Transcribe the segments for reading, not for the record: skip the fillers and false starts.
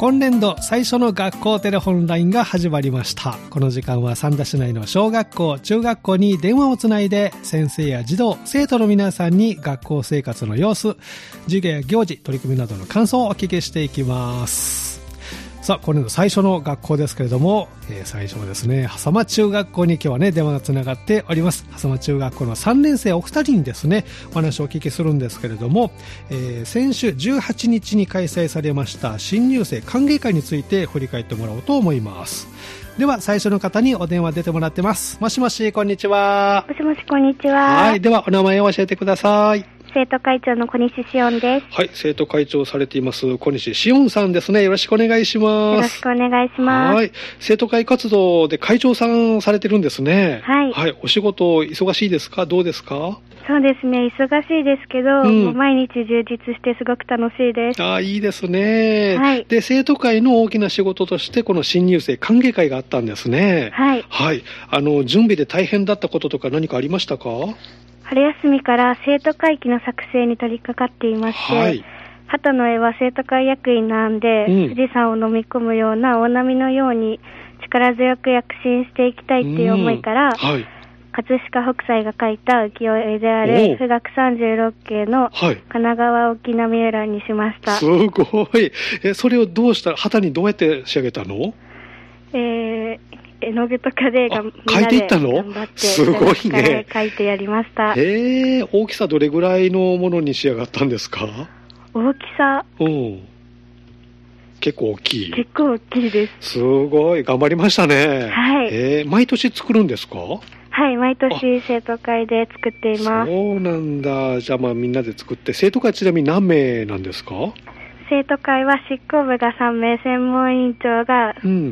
今年度最初の学校テレホンラインが始まりました。この時間は三田市内の小学校、中学校に電話をつないで先生や児童、生徒の皆さんに学校生活の様子、授業や行事、取り組みなどの感想をお聞きしていきます。さあ、今年度最初の学校ですけれども、最初はですね、狭間中学校に今日はね、電話がつながっております。狭間中学校の3年生お二人にですね、お話をお聞きするんですけれども、先週18日に開催されました新入生歓迎会について振り返ってもらおうと思います。では最初の方にお電話出てもらってます。もしもし、こんにちは。 もしもし、こんにちは。 はい、ではお名前を教えてください。 生徒会長の小西しおんです。 はい、生徒会長されています小西しおんさんですね。よろしくお願いします。 よろしくお願いします。 はい、生徒会活動で会長さんされてるんですね。 はい。 はい、お仕事忙しいですか？どうですか？ そうですね、忙しいですけど、もう毎日充実してすごく楽しいです。 あ、いいですね。 はい。 で、生徒会の大きな仕事としてこの新入生歓迎会があったんですね。 はい。 はい。準備で大変だったこととか何かありましたか？ 春休みから生徒会記の作成に取り掛かっていまして、はい、旗の絵は生徒会役員なんで、富士山を飲み込むような大波のように力強く躍進していきたいっていう思いから、はい、葛飾北斎が描いた浮世絵である富岳36景の神奈川沖波絵欄にしました。 すごい。それをどうしたら、旗にどうやって仕上げたの？ 絵の具とかで描いていったの？ 頑張ってすごいね。 描いてやりました。 大きさどれぐらいのものに仕上がったんですか？ 大きさ、 結構大きい。 結構大きいです。 すごい頑張りましたね。 はい。 毎年作るんですか？ はい、毎年生徒会で作っています。 そうなんだ。じゃあみんなで作って、生徒会ちなみに何名なんですか？ 生徒会は執行部が3名、専門委員長が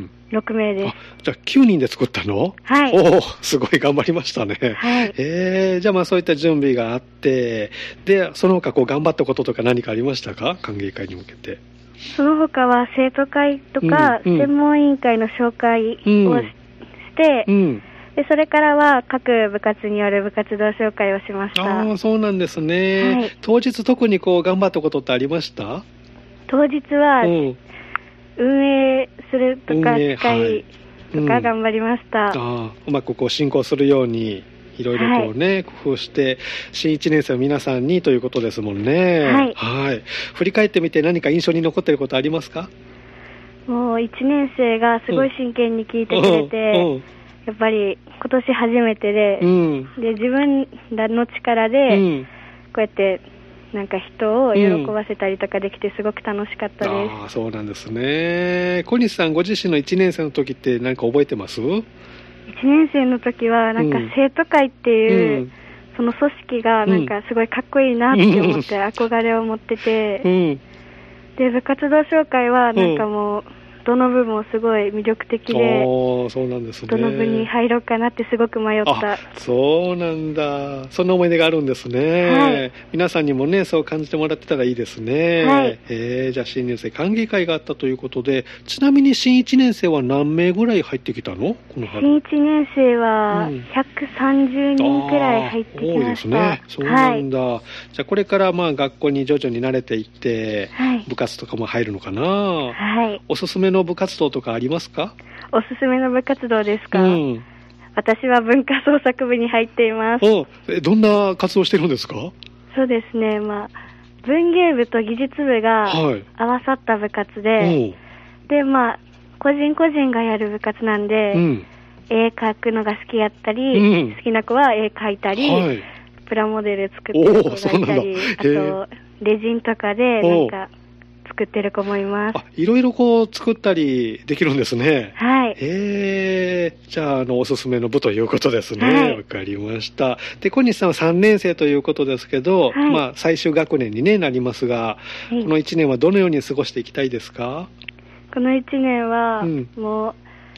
6名です。 じゃあ9人で作ったの？ はい。 すごい頑張りましたね。 はい。 じゃあそういった準備があって、で、その他頑張ったこととか何かありましたか？歓迎会に向けて。 その他は生徒会とか、専門委員会の紹介をして、でそれからは各部活による部活動紹介をしました。 そうなんですね。はい、当日特に頑張ったことってありました？ 当日は、運営するとか司会とか頑張りました。 うまく進行するようにいろいろ工夫して新1年生の皆さんにということですもんね。 はい。 はい。振り返ってみて何か印象に残っていることありますか？ もう1年生がすごい真剣に聞いてくれて、やっぱり今年初めてで、で自分らの力でこうやってなんか人を喜ばせたりとかできてすごく楽しかったです。 そうなんですね。小西さんご自身の1年生の時って何か覚えてます ？1年生の時はなんか生徒会っていう、その組織がなんかすごいかっこいいなって思って憧れを持ってて、で部活動紹介はなんかもうどの部もすごい魅力的で、 そうなんですね。 どの部に入ろうかなってすごく迷った。 そうなんだ。そんな思い出があるんですね。はい、皆さんにもねそう感じてもらってたらいいですね。 はい、 じゃあ新入生歓迎会があったということで、ちなみに新1年生は何名ぐらい入ってきたの？この春。 新1年生は130人くらい入ってきました。多いですね。 そうなんだ。じゃあこれから学校に徐々に慣れていって、部活とかも入るのかな。 はい。 おすすめの部活動とかありますか？ おすすめの部活動ですか？私は文化創作部に入っています。 どんな活動してるんですか？ そうですね、文芸部と技術部が合わさった部活で、で個人個人がやる部活なんで、絵描くのが好きやったり、好きな子は絵描いたり、プラモデル作ってる子がいたり、あとレジンとかでなんか作ってる子もいます。 いろいろ作ったりできるんですね。 はい。 じゃあおすすめの部ということですね。わかりました。で小西さんは3年生ということですけど、最終学年になりますが、この1年はどのように過ごしていきたいですか？ この1年はもう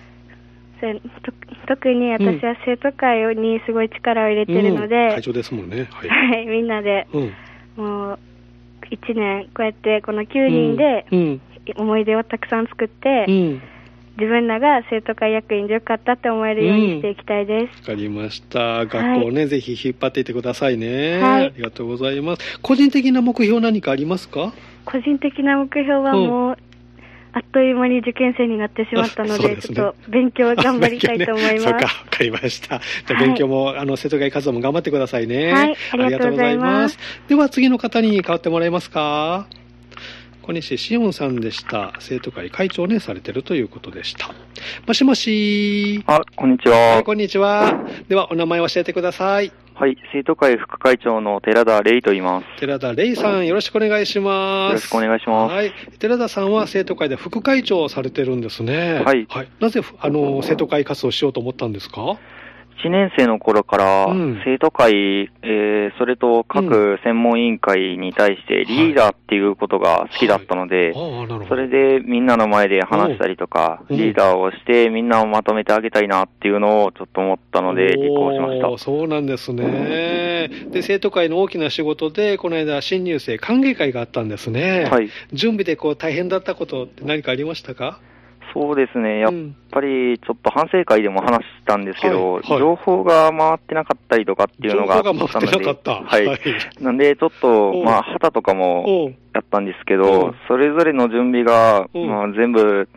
特に私は生徒会にすごい力を入れてるので、 会長ですもんね。 はい、みんなで、もう1年こうやってこの9人で思い出をたくさん作って、自分らが生徒会役員でよかったって思えるようにしていきたいです。 わかりました。学校をぜひ引っ張っていってくださいね。 はい、 ありがとうございます。個人的な目標何かありますか？ 個人的な目標はもう、 あっという間に受験生になってしまったので、ちょっと勉強頑張りたいと思います。 そうか、わかりました。じゃあ勉強も、生徒会活動も頑張ってくださいね。 はい、ありがとうございます。 では次の方に代わってもらえますか。小西しおんさんでした。生徒会会長をね、されてるということでした。もしもし。 こんにちは。 はい、こんにちは。では、お名前を教えてください。 はい、生徒会副会長の寺田玲と言います。 寺田玲さん、よろしくお願いします。 よろしくお願いします。 はい。寺田さんは生徒会で副会長をされてるんですね。 はい。 はい。なぜ、生徒会活動をしようと思ったんですか ？1年生の頃から、生徒会、それと各専門委員会に対してリーダーっていうことが好きだったので、それでみんなの前で話したりとか、リーダーをしてみんなをまとめてあげたいなっていうのをちょっと思ったので立候補しました。 そうなんですね。で、生徒会の大きな仕事で、この間新入生歓迎会があったんですね。はい。準備で大変だったことって何かありましたか？ そうですね。やっぱりちょっと反省会でも話したんですけど、情報が回ってなかったりとかっていうのがあったので、 情報が回ってなかった。 はい。なんでちょっと、旗とかもやったんですけど、それぞれの準備が、全部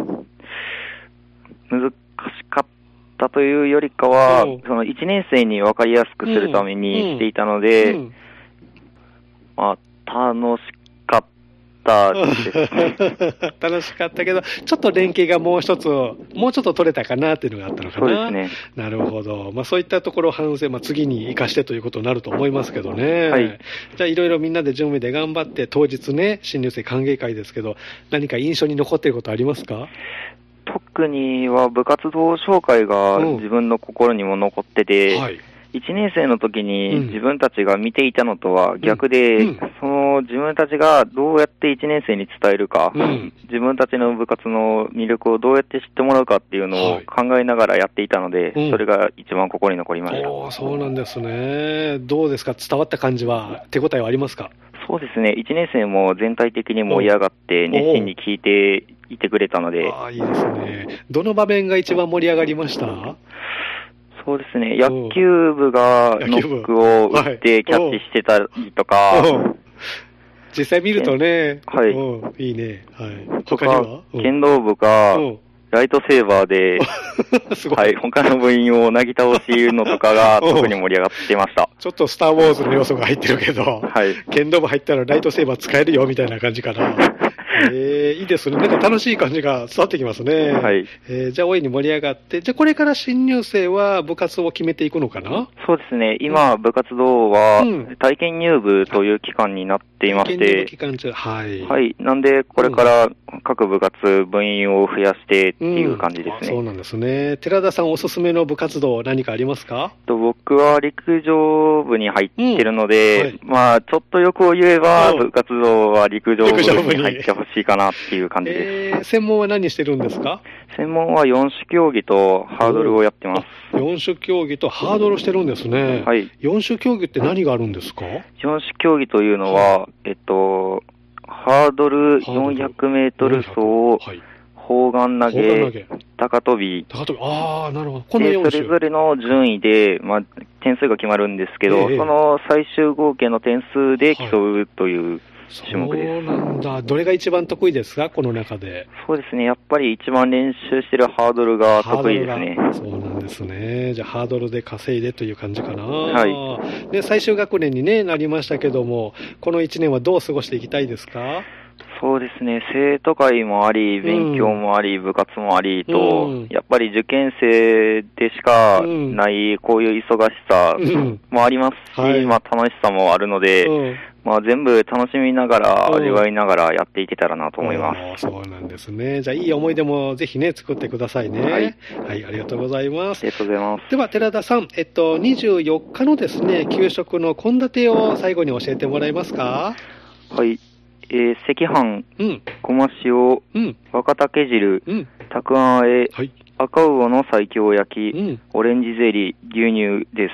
難しかったというよりかは、その1年生に分かりやすくするためにしていたので、楽しかったですね。 楽しかったけど、ちょっと連携がもうちょっと取れたかなっていうのがあったのかな。 そうですね。 なるほど。そういったところを反省、次に生かしてということになると思いますけどね。 はい。 じゃあいろいろみんなで準備で頑張って、当日ね、新入生歓迎会ですけど、何か印象に残っていることありますか？ 特には部活動紹介が自分の心にも残ってて、1年生の時に自分たちが見ていたのとは逆で、その自分たちがどうやって1年生に伝えるか、自分たちの部活の魅力をどうやって知ってもらうかっていうのを考えながらやっていたので、それが一番心に残りました。 そうなんですね。どうですか？伝わった感じは、手応えはありますか？ そうですね。1年生も全体的に盛り上がって熱心に聞いていてくれたので。 いいですね。どの場面が一番盛り上がりました？ そうですね。野球部がノックを打ってキャッチしてたりとか。 実際見るとね。はい。いいね。はい。他には？ 剣道部がライトセーバーで、はい、他の部員をなぎ倒しのとかが特に盛り上がってました。 ちょっとスターウォーズの要素が入ってるけど、はい。剣道部入ったらライトセーバー使えるよみたいな感じかな。いいですね。なんか楽しい感じが伝わってきますね。はい。じゃあ大いに盛り上がって、じゃあこれから新入生は部活を決めていくのかな？ そうですね。今、部活動は体験入部という期間になっていまして、 体験入部期間中、はい。 はい。なんで、これから各部活部員を増やしてっていう感じですね。 そうなんですね。寺田さんおすすめの部活動何かありますか？ 僕は陸上部に入ってるので、ちょっと欲を言えば、部活動は陸上部に入ってほしいかなっていう感じです。 専門は何してるんですか？ 専門は4種競技とハードルをやってます。 4種競技とハードルしてるんですね。はい。4種競技って何があるんですか ？4種競技というのは、ハードル400メートル走、砲丸投げ、高跳び。 なるほど。 この4種。それぞれの順位で、点数が決まるんですけど、その最終合計の点数で競うという種目です。 そうなんだ。どれが一番得意ですか？この中で。 そうですね。やっぱり一番練習してるハードルが得意ですね。 そうなんですね。じゃあハードルで稼いでという感じかな。はい。で、最終学年になりましたけども、この1年はどう過ごしていきたいですか？ そうですね。生徒会もあり、勉強もあり、部活もありと、やっぱり受験生でしかないこういう忙しさもありますし、楽しさもあるので、全部楽しみながら、味わいながらやっていけたらなと思います。 そうなんですね。じゃあいい思い出もぜひ作ってくださいね。はい。はい、ありがとうございます。 ありがとうございます。 では、寺田さん、24日のですね、給食の献立を最後に教えてもらえますか？ はい。赤飯、ごま塩、若竹汁、たくあん和え、赤魚の西京焼き、オレンジゼリー、牛乳です。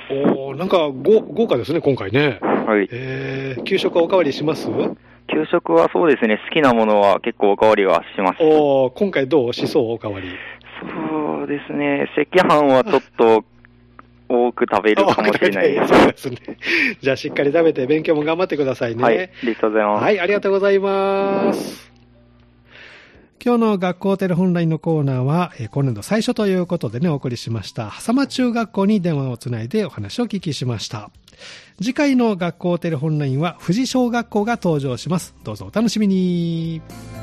なんか豪華ですね、今回ね。はい。給食はおかわりします？ 給食はそうですね、好きなものは結構おかわりはします。 今回どうしそう、おかわり？ そうですね、赤飯はちょっと、多く食べるかもしれないです。 そうですね。じゃあしっかり食べて勉強も頑張ってくださいね。 はい、ありがとうございます。 はい、ありがとうございます。 今日の学校テレホンラインのコーナーは、今年度最初ということでね、お送りしました。狭間中学校に電話をつないでお話をお聞きしました。次回の学校テレホンラインは富士小学校が登場します。どうぞお楽しみに。